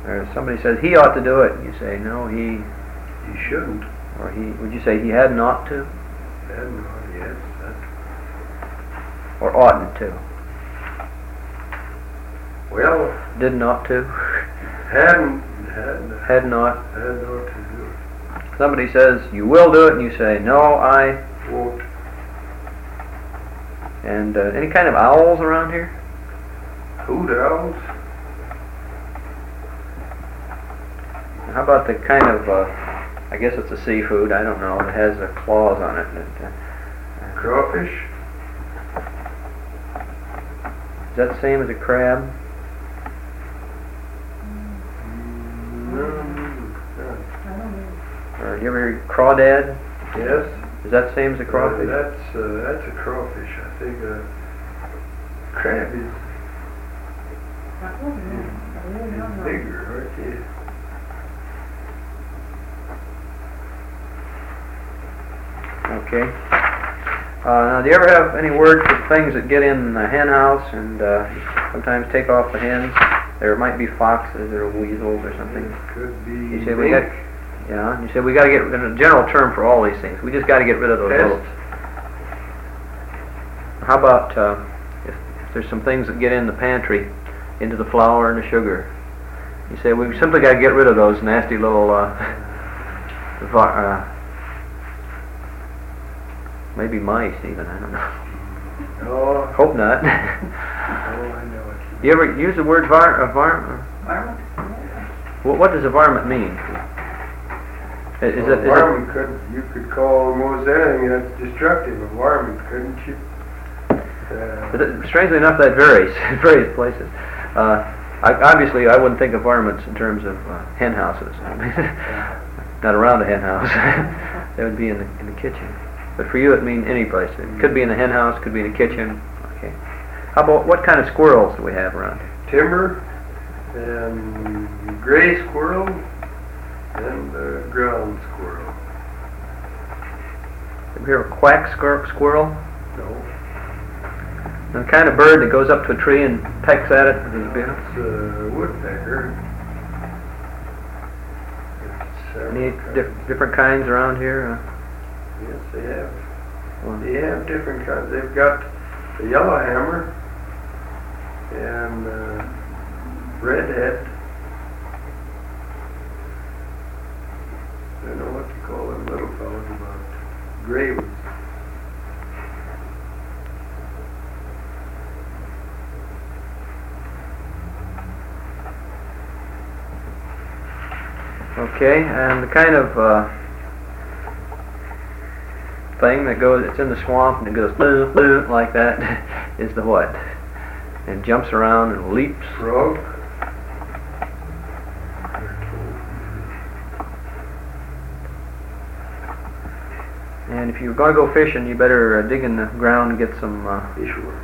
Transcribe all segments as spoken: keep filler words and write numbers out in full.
Or somebody says he ought to do it, and you say no, he. He shouldn't. Or he. Would you say he hadn't ought to? Hadn't ought, yes. That. Or oughtn't to? Well. Didn't ought to? Hadn't. Hadn't. Had not. Hadn't ought to do it. Somebody says you will do it, and you say no, I won't. And uh, any kind of owls around here? Hoot owls. How about the kind of, uh, I guess it's a seafood, I don't know, it has uh, claws on it. it uh, Crawfish? Is that the same as a crab? No. Or you ever hear crawdad? Yes. Is that the same as a crawfish? Uh, that's, uh, that's a crawfish, I think. Uh, crab is, is bigger, aren't they? Okay. Uh, now, do you ever have any word for things that get in the hen house and uh, sometimes take off the hens? There might be foxes or weasels or something. It could be. You say we got, yeah. You said we got to get. In a general term for all these things, we just got to get rid of those Pest. boats. How about uh, if, if there's some things that get in the pantry, into the flour and the sugar? You say we simply got to get rid of those nasty little. Uh, uh, Maybe mice, even. I don't know. No. Hope not. Oh, I know what you mean. You ever use the word var? Uh, var Varmint? what, what does a varmint mean? Is, is Well, it? a Is varmint could, you could call almost anything that's destructive a varmint, couldn't you? Uh, it, strangely enough, that varies in various places. Uh, I, obviously, I wouldn't think of varmints in terms of uh, hen houses. Not around a hen house. They would be in the in the kitchen. But for you, it means any place. It could be in the hen house, could be in the kitchen. Okay. How about what kind of squirrels do we have around here? timber, and gray squirrel, and uh, ground squirrel. Ever hear a quack squir- squirrel? No. The kind of bird that goes up to a tree and pecks at it with his bill? It's a woodpecker. It's Any several diff- different kinds around here? Yes, they have. Uh, They have different kinds. They've got the yellowhammer and uh, redhead. I don't know what to call them little fellows, about gray ones. Okay, and the kind of uh, thing that goes, it's in the swamp and it goes boo, boo, like that, is the what? And jumps around and leaps. Frog. And if you're going to go fishing, you better uh, dig in the ground and get some uh, Fishworm.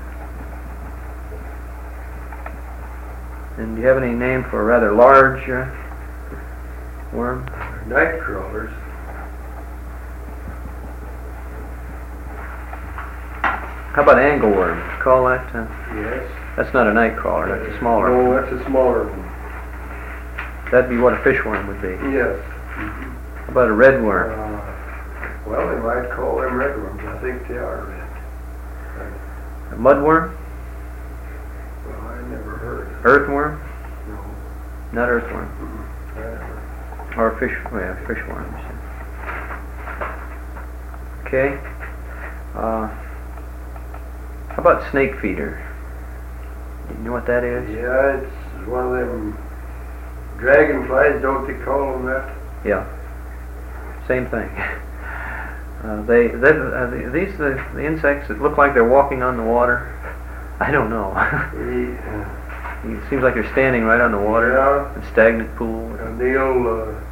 And do you have any name for a rather large uh, worm? Night crawlers. How about angleworm? Call that? Uh, Yes. that's not a night crawler. That's a smaller. No, that's a smaller one. That'd be what a fishworm would be. Yes. How about a red worm? Uh, well, they might call them redworms. I think they are red. A mudworm? Well, I never heard of Earthworm? No. Not earthworm. Mm-mm. I never. Or a fish? Oh yeah, fishworm. Okay. Uh, how about snake feeder? You know what that is? Yeah, it's one of them dragonflies, don't they call them that? Yeah. Same thing. Uh, they, they uh, the, these the, the insects that look like they're walking on the water. I don't know. Yeah. It seems like they're standing right on the water. Yeah. A stagnant pool. And they'll, uh,